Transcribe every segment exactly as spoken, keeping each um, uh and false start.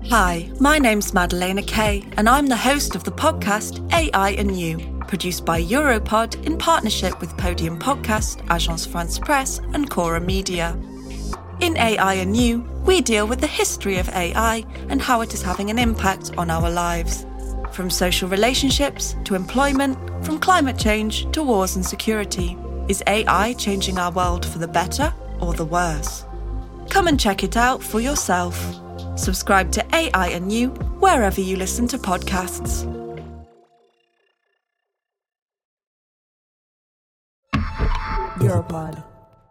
Hi, my name's Madalena Kay, and I'm the host of the podcast A I and You, produced by Europod in partnership with Podium Podcast, Agence France Presse, and Cora Media. In A I and You, we deal with the history of A I and how it is having an impact on our lives. From social relationships to employment, from climate change to wars and security. Is A I changing our world for the better or the worse? Come and check it out for yourself. Subscribe to A I and You wherever you listen to podcasts. Europod.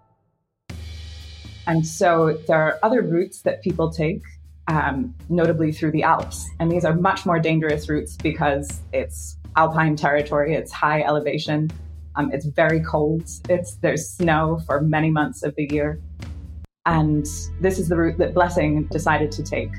And so there are other routes that people take, um, notably through the Alps. And these are much more dangerous routes because it's alpine territory, it's high elevation, um, it's very cold, it's there's snow for many months of the year. And this is the route that Blessing decided to take.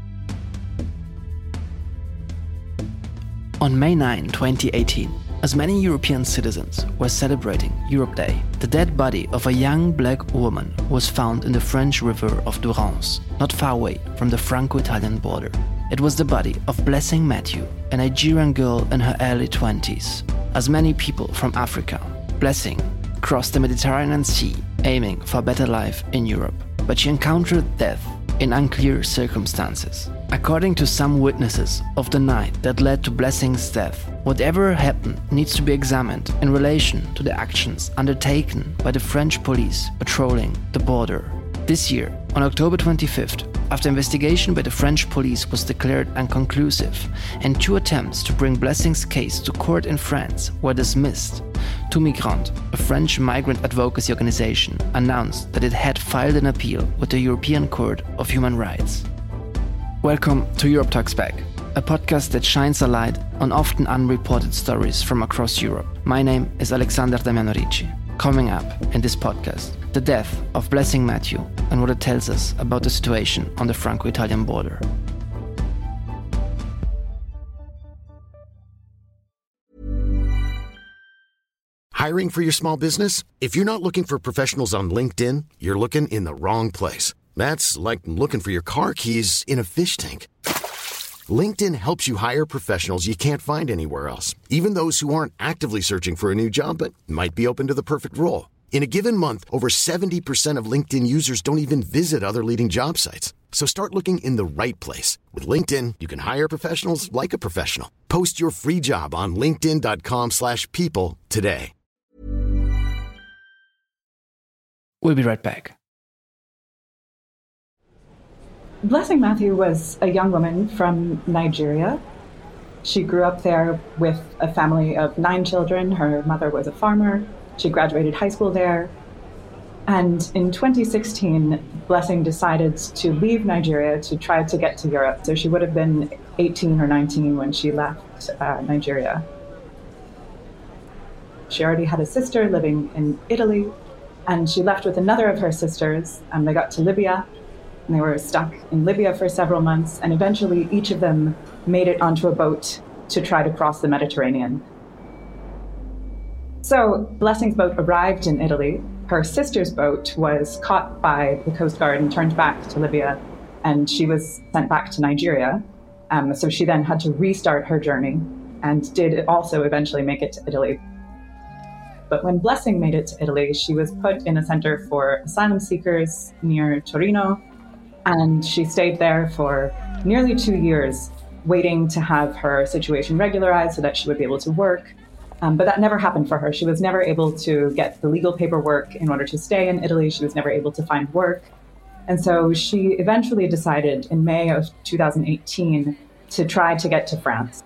On May ninth, twenty eighteen, as many European citizens were celebrating Europe Day, the dead body of a young black woman was found in the French river of Durance, not far away from the Franco-Italian border. It was the body of Blessing Matthew, a Nigerian girl in her early twenties. As many people from Africa, Blessing crossed the Mediterranean Sea, aiming for a better life in Europe. But she encountered death in unclear circumstances. According to some witnesses of the night that led to Blessing's death, whatever happened needs to be examined in relation to the actions undertaken by the French police patrolling the border. This year, on October twenty-fifth, after investigation by the French police was declared inconclusive and two attempts to bring Blessing's case to court in France were dismissed, Two Migrants, a French migrant advocacy organization, announced that it had filed an appeal with the European Court of Human Rights. Welcome to Europe Talks Back, a podcast that shines a light on often unreported stories from across Europe. My name is Alexander Damiano Ricci. Coming up in this podcast, the death of Blessing Matthew and what it tells us about the situation on the Franco-Italian border. Hiring for your small business? If you're not looking for professionals on LinkedIn, you're looking in the wrong place. That's like looking for your car keys in a fish tank. LinkedIn helps you hire professionals you can't find anywhere else, even those who aren't actively searching for a new job but might be open to the perfect role. In a given month, over seventy percent of LinkedIn users don't even visit other leading job sites. So start looking in the right place. With LinkedIn, you can hire professionals like a professional. Post your free job on linkedin.com slash people today. We'll be right back. Blessing Matthew was a young woman from Nigeria. She grew up there with a family of nine children. Her mother was a farmer. She graduated high school there. And in twenty sixteen, Blessing decided to leave Nigeria to try to get to Europe. So she would have been eighteen or nineteen when she left uh, Nigeria. She already had a sister living in Italy, and she left with another of her sisters, and they got to Libya, and they were stuck in Libya for several months, and eventually each of them made it onto a boat to try to cross the Mediterranean. So Blessing's boat arrived in Italy. Her sister's boat was caught by the Coast Guard and turned back to Libya, and she was sent back to Nigeria. Um, so she then had to restart her journey and did also eventually make it to Italy. But when Blessing made it to Italy, she was put in a center for asylum seekers near Torino, and she stayed there for nearly two years, waiting to have her situation regularized so that she would be able to work. Um, but that never happened for her. She was never able to get the legal paperwork in order to stay in Italy. She was never able to find work. And so she eventually decided in May of two thousand eighteen to try to get to France.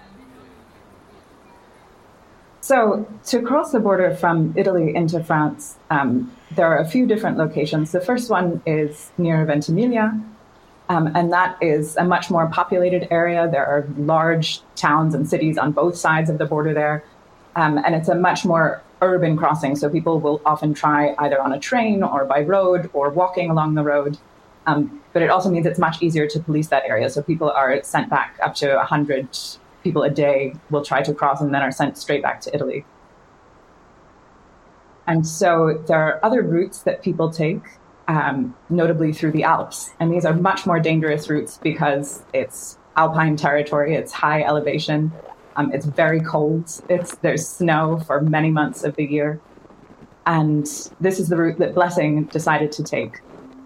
So to cross the border from Italy into France, um, there are a few different locations. The first one is near Ventimiglia, um, and that is a much more populated area. There are large towns and cities on both sides of the border there, um, and it's a much more urban crossing. So people will often try either on a train or by road or walking along the road. Um, but it also means it's much easier to police that area. So people are sent back up to one hundred people a day will try to cross and then are sent straight back to Italy. And so there are other routes that people take, um, notably through the Alps. And these are much more dangerous routes because it's alpine territory, it's high elevation, um, it's very cold, it's, there's snow for many months of the year. And this is the route that Blessing decided to take.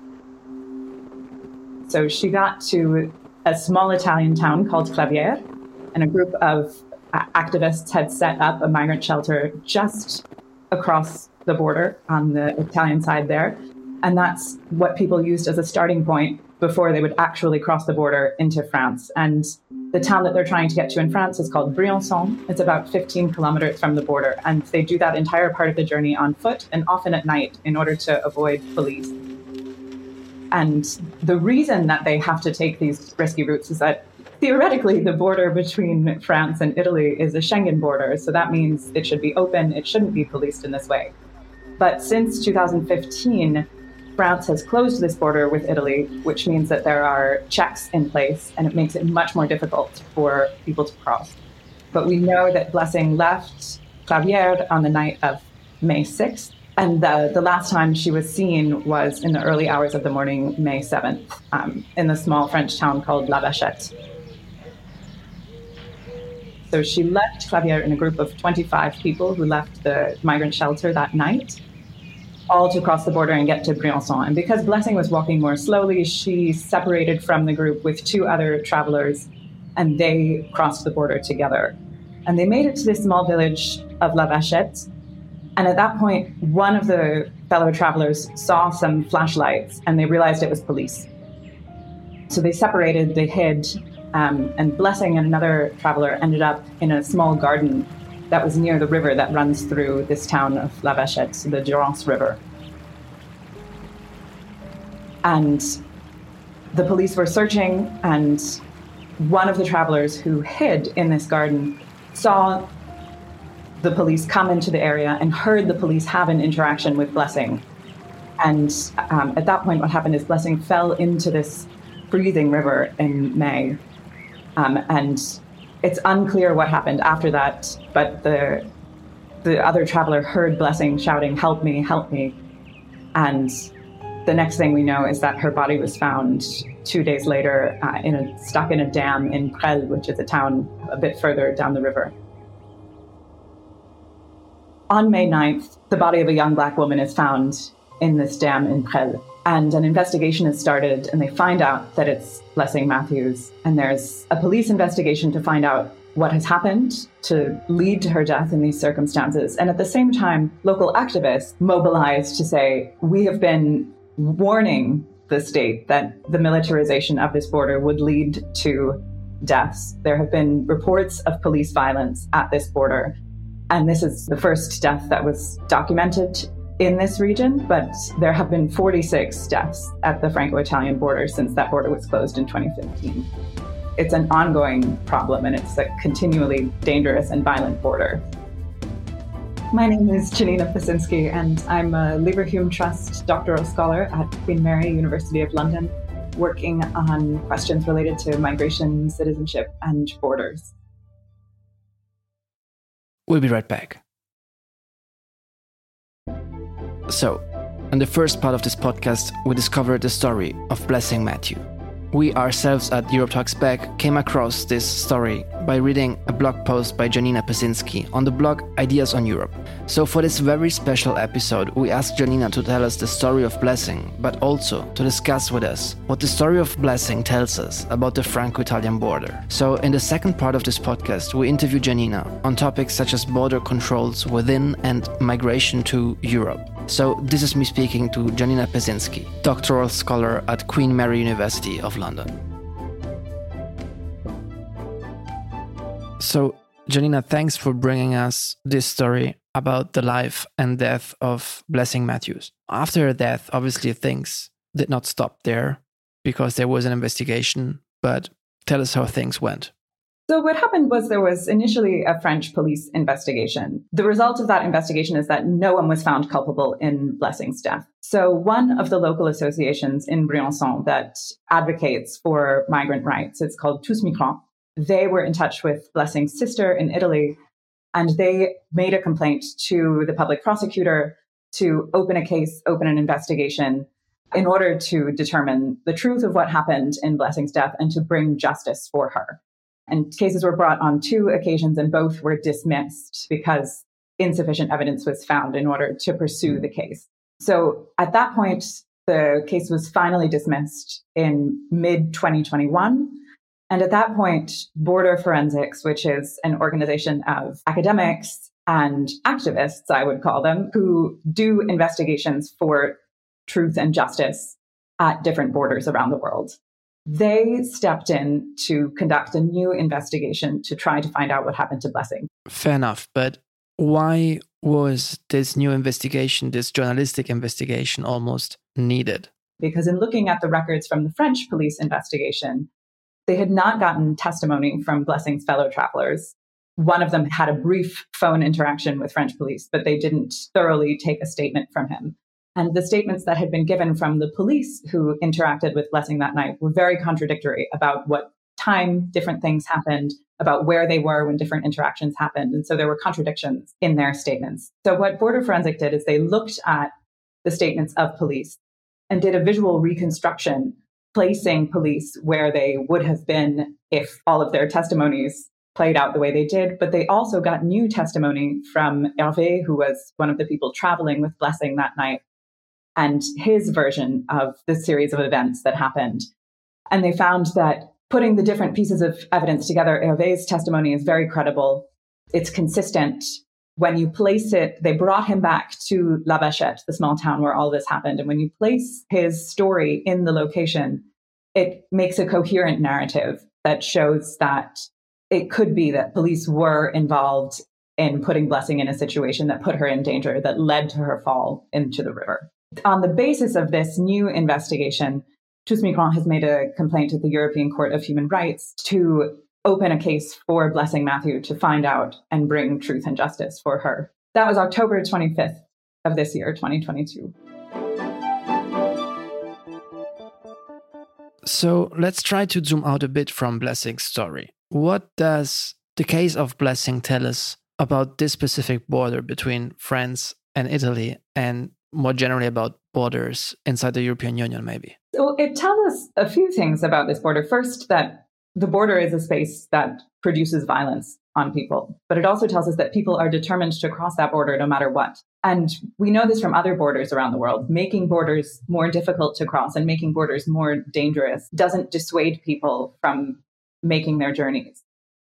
So she got to a small Italian town called Clavière, and a group of activists had set up a migrant shelter just across the border on the Italian side there. And that's what people used as a starting point before they would actually cross the border into France. And the town that they're trying to get to in France is called Briançon. It's about fifteen kilometers from the border. And they do that entire part of the journey on foot and often at night in order to avoid police. And the reason that they have to take these risky routes is that theoretically, the border between France and Italy is a Schengen border. So that means it should be open. It shouldn't be policed in this way. But since two thousand fifteen, France has closed this border with Italy, which means that there are checks in place, and it makes it much more difficult for people to cross. But we know that Blessing left Clavière on the night of May sixth, and the, the last time she was seen was in the early hours of the morning, May seventh, um, in the small French town called La Vachette. So she left Clavière in a group of twenty-five people who left the migrant shelter that night, all to cross the border and get to Briançon. And because Blessing was walking more slowly, she separated from the group with two other travelers, and they crossed the border together. And they made it to this small village of La Vachette. And at that point, one of the fellow travelers saw some flashlights, and they realized it was police. So they separated, they hid, um, and Blessing and another traveler ended up in a small garden that was near the river that runs through this town of La Vachette, the Durance River. And the police were searching, and one of the travelers who hid in this garden saw the police come into the area and heard the police have an interaction with Blessing. And um, at that point, what happened is Blessing fell into this freezing river in May. Um, and it's unclear what happened after that, but the the other traveler heard Blessing shouting, "Help me, help me." And the next thing we know is that her body was found two days later uh, in a, stuck in a dam in Presles, which is a town a bit further down the river. On May ninth, the body of a young Black woman is found in this dam in Presles. And an investigation is started, and they find out that it's Blessing Matthews. And there's a police investigation to find out what has happened to lead to her death in these circumstances. And at the same time, local activists mobilized to say, we have been warning the state that the militarization of this border would lead to deaths. There have been reports of police violence at this border. And this is the first death that was documented in this region, but there have been forty-six deaths at the Franco-Italian border since that border was closed in twenty fifteen. It's an ongoing problem, and it's a continually dangerous and violent border. My name is Janina Pasinski, and I'm a Leverhulme Trust doctoral scholar at Queen Mary, University of London, working on questions related to migration, citizenship, and borders. We'll be right back. So, in the first part of this podcast, we discovered the story of Blessing Matthew. We ourselves at Europe Talks Back came across this story by reading a blog post by Janina Pasinski on the blog Ideas on Europe. So for this very special episode, we asked Janina to tell us the story of Blessing, but also to discuss with us what the story of Blessing tells us about the Franco-Italian border. So in the second part of this podcast, we interview Janina on topics such as border controls within and migration to Europe. So this is me speaking to Janina Pasinski, doctoral scholar at Queen Mary University of London. So, Janina, thanks for bringing us this story about the life and death of Blessing Matthews. After her death, obviously things did not stop there because there was an investigation, but tell us how things went. So what happened was there was initially a French police investigation. The result of that investigation is that no one was found culpable in Blessing's death. So one of the local associations in Briançon that advocates for migrant rights, it's called Tous Migrants, they were in touch with Blessing's sister in Italy, and they made a complaint to the public prosecutor to open a case, open an investigation, in order to determine the truth of what happened in Blessing's death and to bring justice for her. And cases were brought on two occasions, and both were dismissed because insufficient evidence was found in order to pursue the case. So at that point, the case was finally dismissed in mid twenty twenty-one. And at that point, Border Forensics, which is an organization of academics and activists, I would call them, who do investigations for truth and justice at different borders around the world, they stepped in to conduct a new investigation to try to find out what happened to Blessing. Fair enough. But why was this new investigation, this journalistic investigation, almost needed? Because in looking at the records from the French police investigation, they had not gotten testimony from Blessing's fellow travelers. One of them had a brief phone interaction with French police, but they didn't thoroughly take a statement from him. And the statements that had been given from the police who interacted with Blessing that night were very contradictory about what time different things happened, about where they were when different interactions happened. And so there were contradictions in their statements. So what Border Forensic did is they looked at the statements of police and did a visual reconstruction, placing police where they would have been if all of their testimonies played out the way they did. But they also got new testimony from Hervé, who was one of the people traveling with Blessing that night, and his version of the series of events that happened. And they found that putting the different pieces of evidence together, Hervé's testimony is very credible. It's consistent. When you place it, they brought him back to La Vachette, the small town where all this happened. And when you place his story in the location, it makes a coherent narrative that shows that it could be that police were involved in putting Blessing in a situation that put her in danger, that led to her fall into the river. On the basis of this new investigation, Tous Migrants has made a complaint to the European Court of Human Rights to open a case for Blessing Matthew to find out and bring truth and justice for her. That was October twenty-fifth of this year, twenty twenty-two. So let's try to zoom out a bit from Blessing's story. What does the case of Blessing tell us about this specific border between France and Italy, and more generally about borders inside the European Union, maybe? So it tells us a few things about this border. First, that the border is a space that produces violence on people, but it also tells us that people are determined to cross that border no matter what. And we know this from other borders around the world. Making borders more difficult to cross and making borders more dangerous doesn't dissuade people from making their journeys.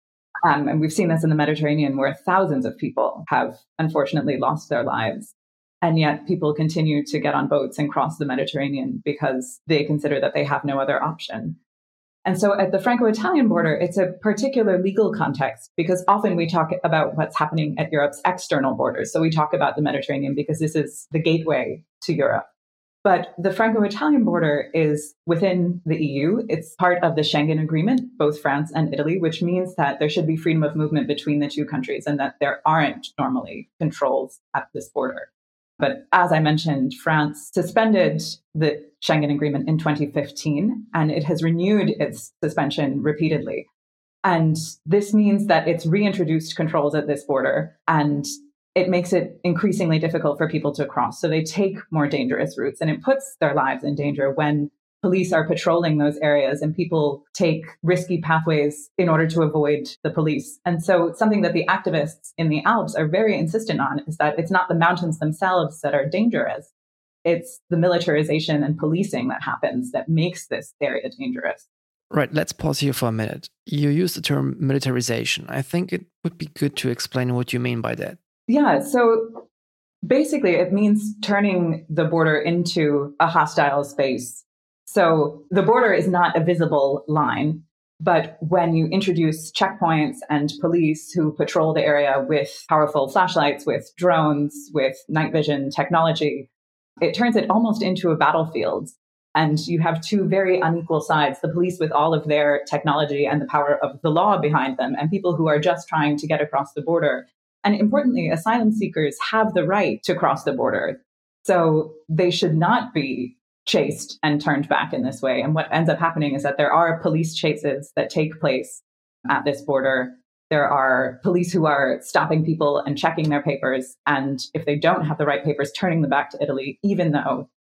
Um, and we've seen this in the Mediterranean, where thousands of people have unfortunately lost their lives. And yet people continue to get on boats and cross the Mediterranean because they consider that they have no other option. And so at the Franco-Italian border, it's a particular legal context because often we talk about what's happening at Europe's external borders. So we talk about the Mediterranean because this is the gateway to Europe. But the Franco-Italian border is within the E U. It's part of the Schengen Agreement, both France and Italy, which means that there should be freedom of movement between the two countries and that there aren't normally controls at this border. But as I mentioned, France suspended the Schengen Agreement in twenty fifteen, and it has renewed its suspension repeatedly. And this means that it's reintroduced controls at this border, and it makes it increasingly difficult for people to cross. So they take more dangerous routes, and it puts their lives in danger when police are patrolling those areas and people take risky pathways in order to avoid the police. And so something that the activists in the Alps are very insistent on is that it's not the mountains themselves that are dangerous. It's the militarization and policing that happens that makes this area dangerous. Right, let's pause here for a minute. You use the term militarization. I think it would be good to explain what you mean by that. Yeah, so basically it means turning the border into a hostile space. So the border is not a visible line, but when you introduce checkpoints and police who patrol the area with powerful flashlights, with drones, with night vision technology, it turns it almost into a battlefield. And you have two very unequal sides, the police with all of their technology and the power of the law behind them, and people who are just trying to get across the border. And importantly, asylum seekers have the right to cross the border. So they should not be chased and turned back in this way. And what ends up happening is that there are police chases that take place at this border. There are police who are stopping people and checking their papers. And if they don't have the right papers, turning them back to Italy, even though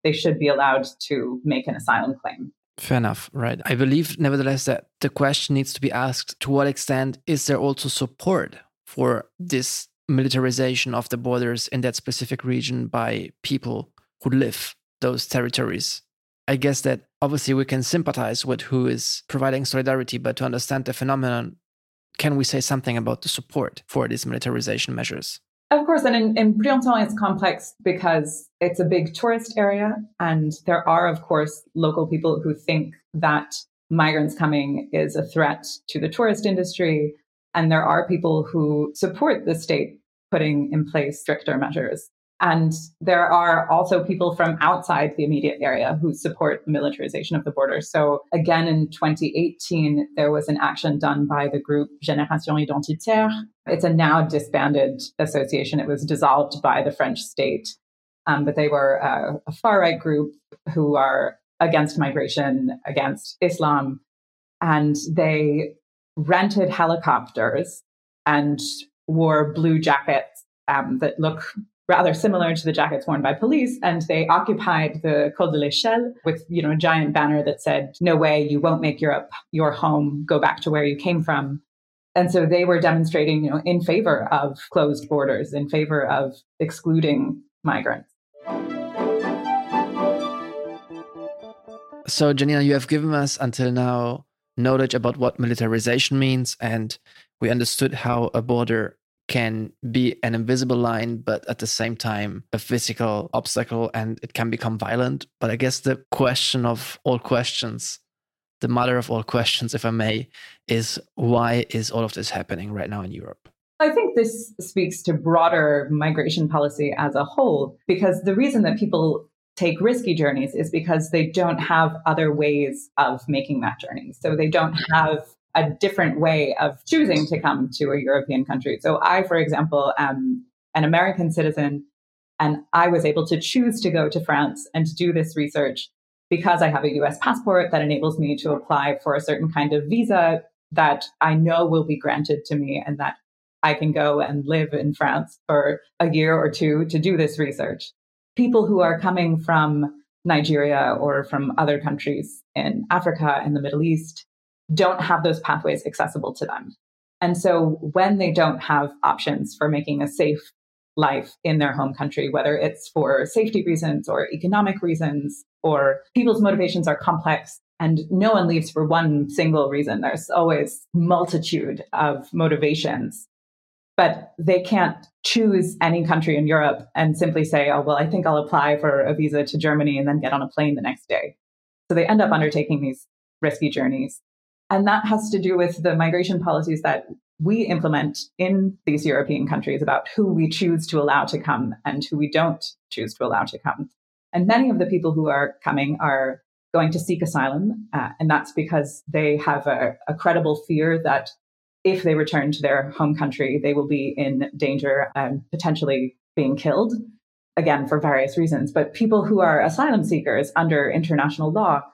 they should be allowed to make an asylum claim. Fair enough, right. I believe, nevertheless, that the question needs to be asked, to what extent is there also support for this militarization of the borders in that specific region by people who live those territories? I guess that obviously we can sympathize with who is providing solidarity, but to understand the phenomenon, can we say something about the support for these militarization measures? Of course, and in, in Briançon, it's complex because it's a big tourist area. And there are, of course, local people who think that migrants coming is a threat to the tourist industry. And there are people who support the state putting in place stricter measures. And there are also people from outside the immediate area who support the militarization of the border. So again, in twenty eighteen, there was an action done by the group Génération Identitaire. It's a now disbanded association. It was dissolved by the French state. Um, but they were a, a far-right group who are against migration, against Islam. And they rented helicopters and wore blue jackets um, that look rather similar to the jackets worn by police. And they occupied the Col de l'Echelle with, you know, a giant banner that said, "No way, you won't make Europe your home. Go back to where you came from." And so they were demonstrating, you know, in favor of closed borders, in favor of excluding migrants. So, Janina, you have given us until now knowledge about what militarization means, and we understood how a border can be an invisible line, but at the same time, a physical obstacle, and it can become violent. But I guess the question of all questions, the mother of all questions, if I may, is why is all of this happening right now in Europe? I think this speaks to broader migration policy as a whole, because the reason that people take risky journeys is because they don't have other ways of making that journey. So they don't have a different way of choosing to come to a European country. So I, for example, am an American citizen, and I was able to choose to go to France and to do this research because I have a U S passport that enables me to apply for a certain kind of visa that I know will be granted to me, and that I can go and live in France for a year or two to do this research. People who are coming from Nigeria or from other countries in Africa and the Middle East don't have those pathways accessible to them. And so when they don't have options for making a safe life in their home country, whether it's for safety reasons or economic reasons, or people's motivations are complex and no one leaves for one single reason. There's always multitude of motivations, but they can't choose any country in Europe and simply say, oh, well, I think I'll apply for a visa to Germany and then get on a plane the next day. So they end up undertaking these risky journeys. And that has to do with the migration policies that we implement in these European countries about who we choose to allow to come and who we don't choose to allow to come. And many of the people who are coming are going to seek asylum. Uh, and that's because they have a, a credible fear that if they return to their home country, they will be in danger and potentially being killed, again, for various reasons. But people who are asylum seekers under international law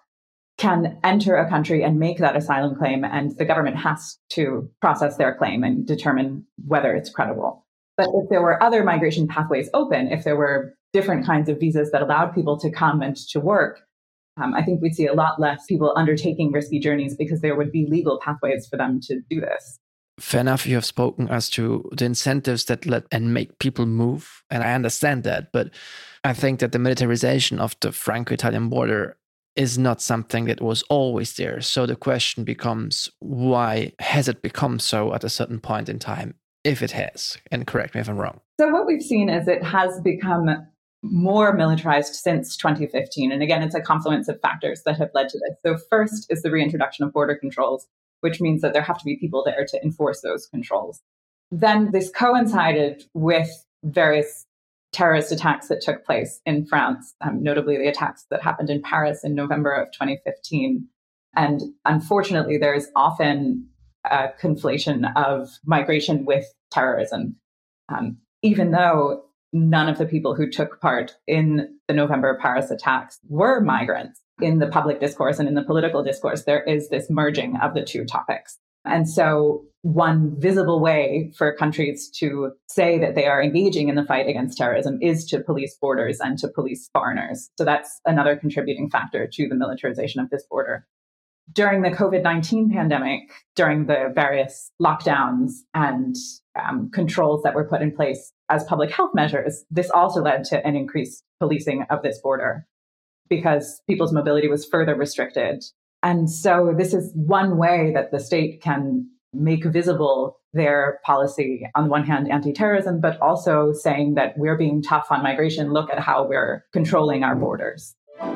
can enter a country and make that asylum claim, and the government has to process their claim and determine whether it's credible. But if there were other migration pathways open, if there were different kinds of visas that allowed people to come and to work, um, I think we'd see a lot less people undertaking risky journeys because there would be legal pathways for them to do this. Fair enough, you have spoken as to the incentives that let and make people move, and I understand that, but I think that the militarization of the Franco-Italian border is not something that was always there. So the question becomes, why has it become so at a certain point in time, if it has? And correct me if I'm wrong. So what we've seen is it has become more militarized since twenty fifteen. And again, it's a confluence of factors that have led to this. So first is the reintroduction of border controls, which means that there have to be people there to enforce those controls. Then this coincided with various terrorist attacks that took place in France, um, notably the attacks that happened in Paris in November of twenty fifteen. And unfortunately, there is often a conflation of migration with terrorism, um, even though none of the people who took part in the November Paris attacks were migrants. In the public discourse and in the political discourse, there is this merging of the two topics. And so one visible way for countries to say that they are engaging in the fight against terrorism is to police borders and to police foreigners. So that's another contributing factor to the militarization of this border. During the COVID nineteen pandemic, during the various lockdowns and um, controls that were put in place as public health measures, this also led to an increased policing of this border because people's mobility was further restricted. And so this is one way that the state can make visible their policy, on the one hand, anti-terrorism, but also saying that we're being tough on migration. Look at how we're controlling our borders.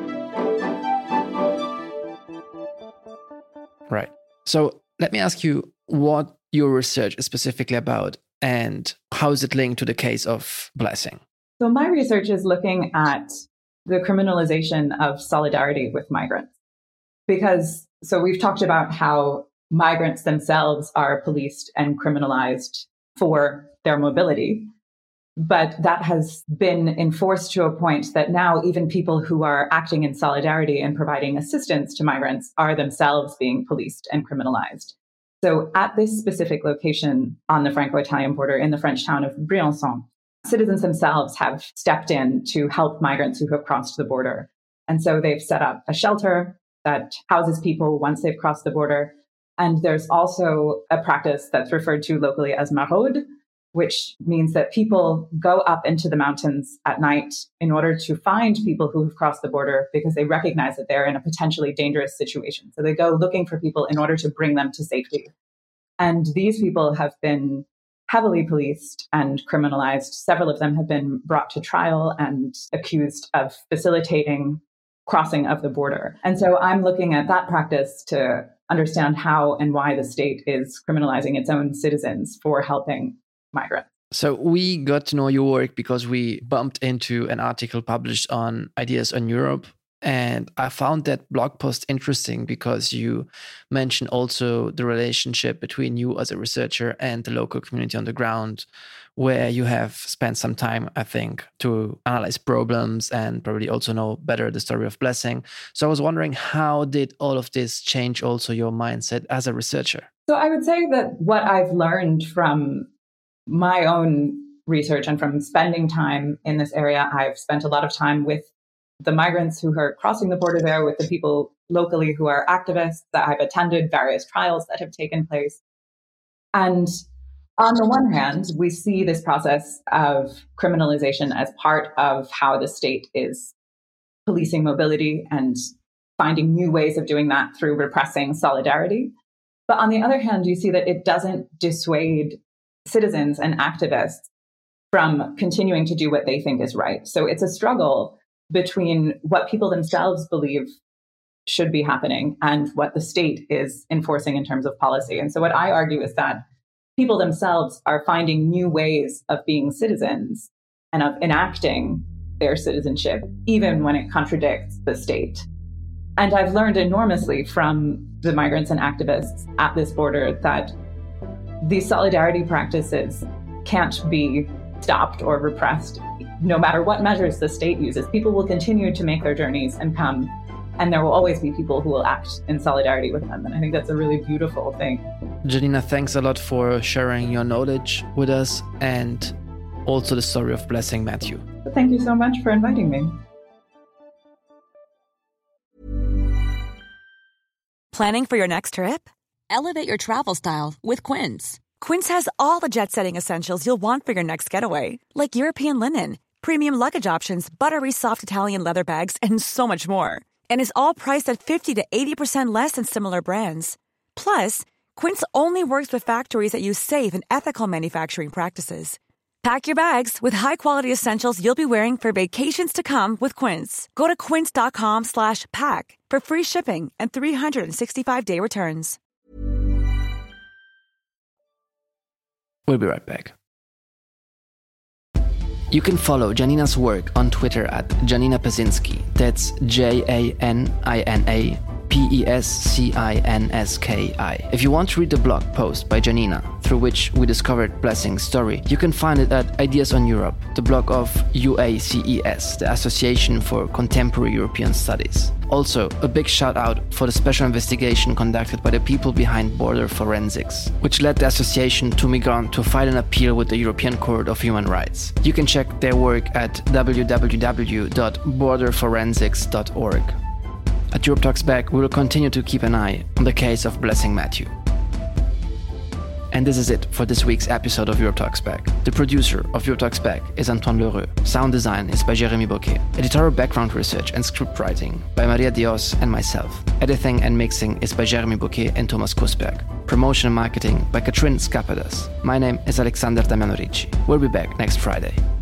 Right. So let me ask you what your research is specifically about and how is it linked to the case of Blessing? So my research is looking at the criminalization of solidarity with migrants. Because, so we've talked about how migrants themselves are policed and criminalized for their mobility. But that has been enforced to a point that now even people who are acting in solidarity and providing assistance to migrants are themselves being policed and criminalized. So at this specific location on the Franco-Italian border in the French town of Briançon, citizens themselves have stepped in to help migrants who have crossed the border. And so they've set up a shelter that houses people once they've crossed the border. And there's also a practice that's referred to locally as maraude, which means that people go up into the mountains at night in order to find people who have crossed the border because they recognize that they're in a potentially dangerous situation. So they go looking for people in order to bring them to safety. And these people have been heavily policed and criminalized. Several of them have been brought to trial and accused of facilitating crossing of the border. And so I'm looking at that practice to understand how and why the state is criminalizing its own citizens for helping migrants. So we got to know your work because we bumped into an article published on Ideas on Europe. And I found that blog post interesting because you mentioned also the relationship between you as a researcher and the local community on the ground, where you have spent some time, I think, to analyze problems and probably also know better the story of Blessing. So I was wondering, how did all of this change also your mindset as a researcher? So I would say that what I've learned from my own research and from spending time in this area, I've spent a lot of time with the migrants who are crossing the border there, with the people locally who are activists, that I've attended various trials that have taken place. And on the one hand, we see this process of criminalization as part of how the state is policing mobility and finding new ways of doing that through repressing solidarity. But on the other hand, you see that it doesn't dissuade citizens and activists from continuing to do what they think is right. So it's a struggle between what people themselves believe should be happening and what the state is enforcing in terms of policy. And so what I argue is that people themselves are finding new ways of being citizens and of enacting their citizenship, even when it contradicts the state. And I've learned enormously from the migrants and activists at this border that these solidarity practices can't be stopped or repressed, no matter what measures the state uses. People will continue to make their journeys and come, and there will always be people who will act in solidarity with them. And I think that's a really beautiful thing. Janina, thanks a lot for sharing your knowledge with us and also the story of Blessing Matthew. Thank you so much for inviting me. Planning for your next trip? Elevate your travel style with Quince. Quince has all the jet-setting essentials you'll want for your next getaway, like European linen, premium luggage options, buttery soft Italian leather bags, and so much more. And is all priced at fifty to eighty percent less than similar brands. Plus, Quince only works with factories that use safe and ethical manufacturing practices. Pack your bags with high-quality essentials you'll be wearing for vacations to come with Quince. Go to quince.com slash pack for free shipping and three sixty-five day returns. We'll be right back. You can follow Janina's work on Twitter at Janina Paszynski. That's J A N I N A P E S C I N S K I. If you want to read the blog post by Janina, through which we discovered Blessing's story, you can find it at Ideas on Europe, the blog of U A C E S, the Association for Contemporary European Studies. Also, a big shout out for the special investigation conducted by the people behind Border Forensics, which led the association to Migrant to file an appeal with the European Court of Human Rights. You can check their work at w w w dot border forensics dot org. At Europe Talks Back, we will continue to keep an eye on the case of Blessing Matthew. And this is it for this week's episode of Europe Talks Back. The producer of Europe Talks Back is Antoine Lheureux. Sound design is by Jérémy Bocquet. Editorial background research and script writing by Maria Dios and myself. Editing and mixing is by Jérémy Bocquet and Thomas Kusberg. Promotion and marketing by Katrin Skapadas. My name is Alexander Damiano Ricci. We'll be back next Friday.